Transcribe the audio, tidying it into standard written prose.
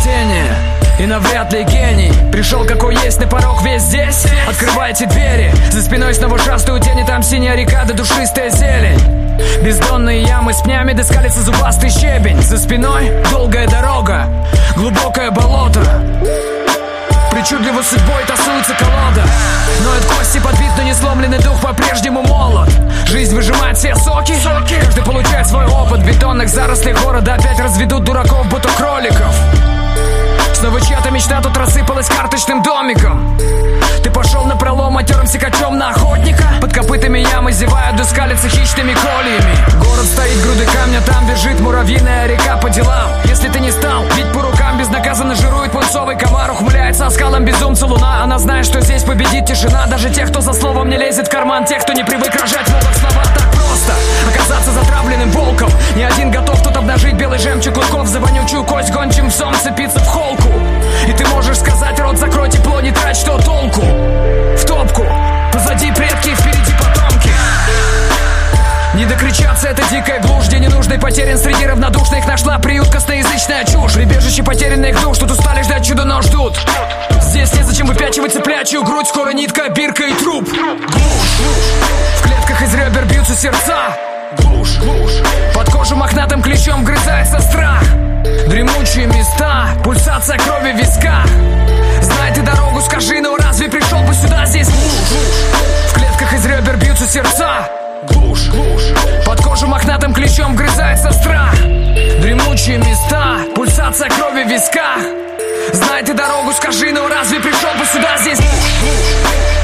изобретение и навряд ли гений. Пришел какой есть, на порог весь здесь. Открывайте двери, за спиной снова шастают тени. Там синяя река да душистая зелень. Бездонные ямы с пнями, да скалится зубастый щебень. За спиной долгая дорога, глубокое болото. Причудливо судьбой тасуется колода. Ноют кости, подбит, но не сломленный дух по-прежнему молод. Жизнь выжимает все соки, каждый получает свой опыт. В бетонных зарослях города опять разведут дураков, будто кроликов. Снова чья-то мечта тут рассыпалась карточным домиком. Ты пошел напролом матерым сикачом на охотника. Под копытами ямы зевают, да скалятся хищными кольями. Город стоит, груды камня, там бежит муравьиная река по делам. Если ты не стал бить по рукам, безнаказанно жирует пунцовый комар. Ухмыляется оскалом безумца луна. Она знает, что здесь победит тишина. Даже тех, кто за словом не лезет в карман. Тех, кто не привык рожать в слова. Так просто оказаться затравленным волком. Не один готов тут обнажить белый жемчуг клыков. За вонючую кость гончим псом цепиться в холку. И ты можешь сказать: рот закрой, тепло не трать, что толку? В топку, позади предки, впереди потомки. Не докричаться, это дикая глушь, где ненужный потерян среди равнодушных. Нашла приют косноязычная чушь. Прибежище потерянных душ, тут устали ждать чудо, но ждут. Здесь незачем выпячивать цыплячью грудь. Скоро нитка, бирка и труп. Глушь, в клетках из ребер бьются сердца. Глушь, под кожу мохнатым клещом грызается страх. Дремучие места, пульсация крови в висках. Знай ты дорогу, скажи, но разве пришел бы сюда? Здесь глушь, в клетках из ребер бьются сердца. Глушь, под кожу мохнатым клещом грызается страх. Дремучие места, пульсация крови в висках. Знай ты дорогу, скажи, но разве пришел бы сюда? Здесь глушь.